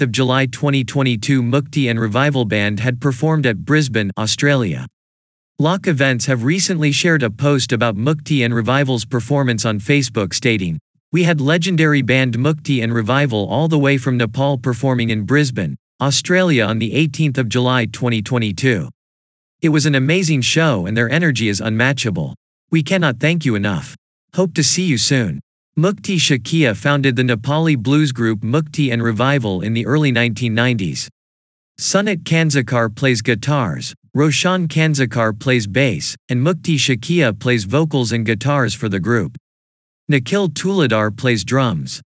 of July 2022, Mukti and Revival Band had performed at Brisbane, Australia. Lock Events have recently shared a post about Mukti and Revival's performance on Facebook stating, "We had legendary band Mukti and Revival all the way from Nepal performing in Brisbane, Australia on the 18th of July 2022. It was an amazing show and their energy is unmatchable. We cannot thank you enough. Hope to see you soon." Mukti Shakia founded the Nepali blues group Mukti and Revival in the early 1990s. Sunit Kanzakar plays guitars, Roshan Kanzakar plays bass, and Mukti Shakia plays vocals and guitars for the group. Nikhil Tuladar plays drums.